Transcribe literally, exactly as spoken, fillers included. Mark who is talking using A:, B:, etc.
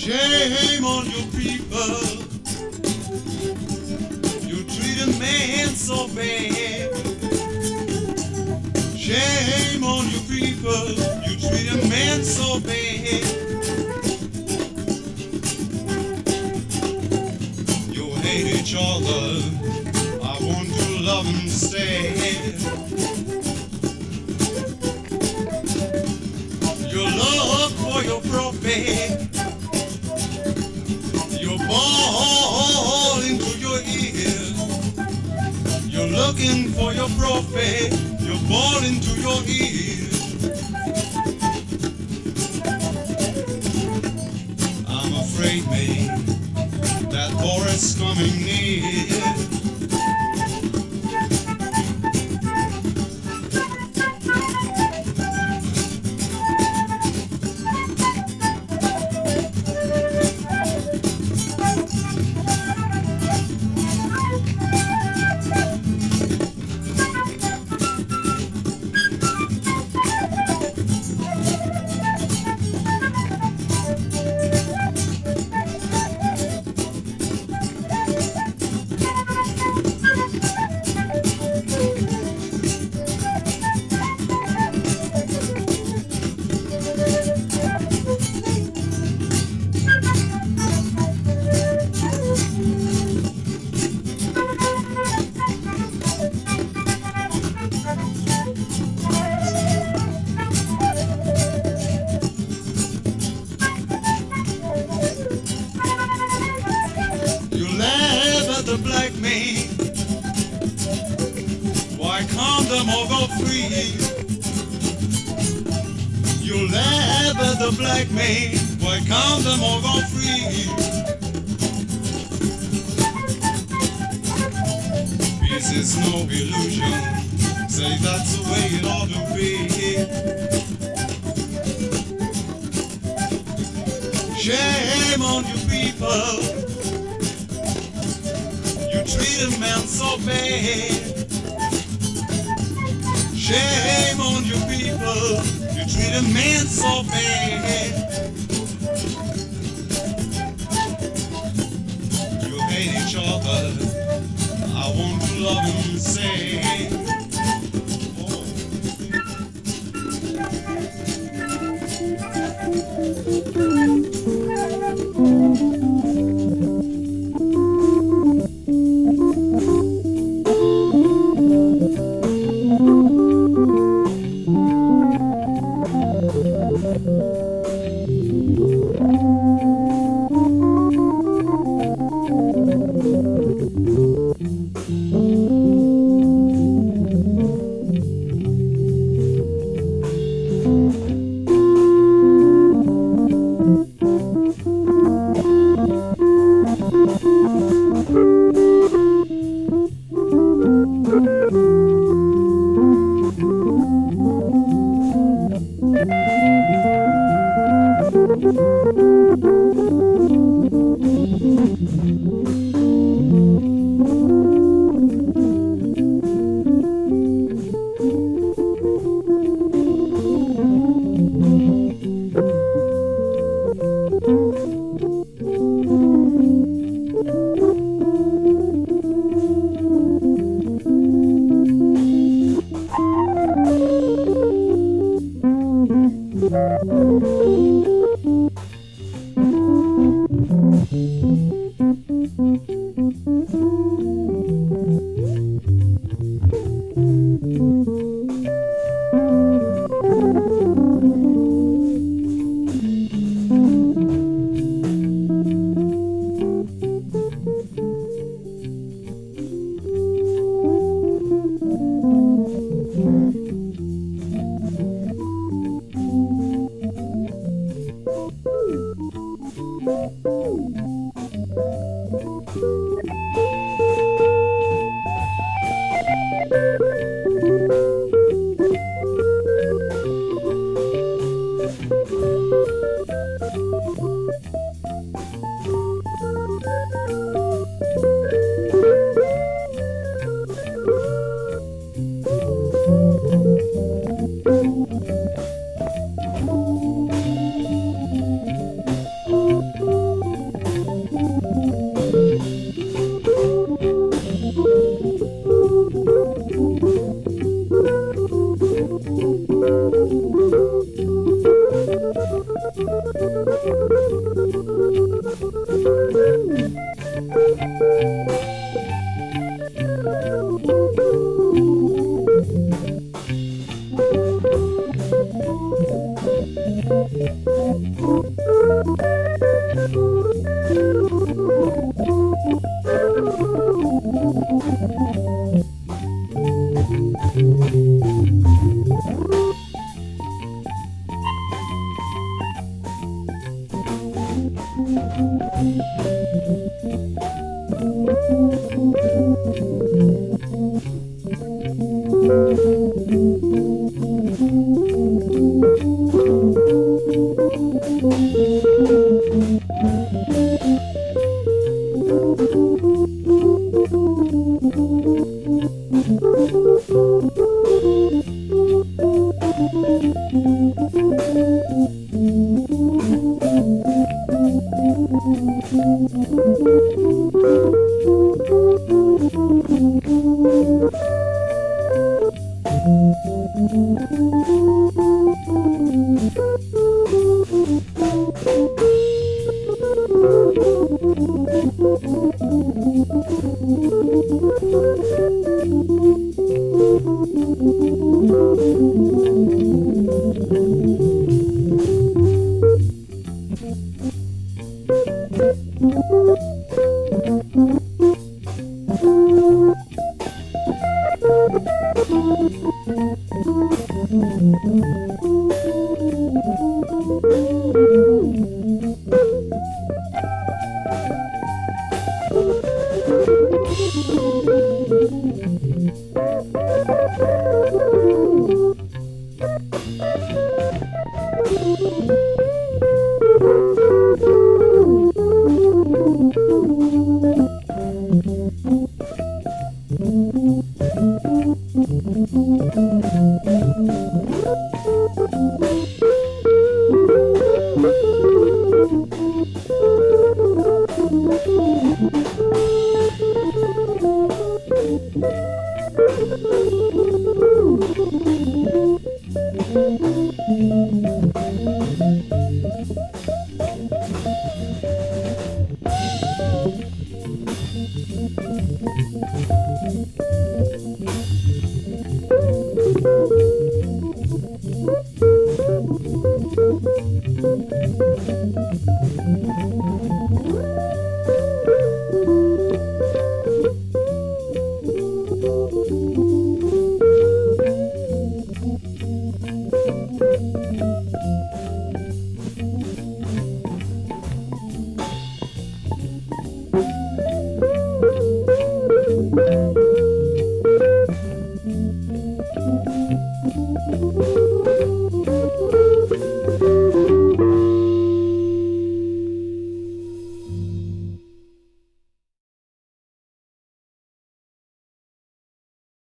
A: Shame on you people, you treat a man so bad. Shame on you people, you treat a man so bad. You hate each other, I want to love instead. You look for your profit, you ball into your ear. You're looking for your profit, you're ball into your ear. I'm afraid, mate, that war is coming near. The black man, why can't them all go free? You laugh at the black man, why can't them all go free? Peace is no illusion, say that's the way it ought to be. Shame on you people, treat a man so bad. Shame on you people, you treat a man so bad. You hate each other, I want to love and say.
B: Thank you. Thank you.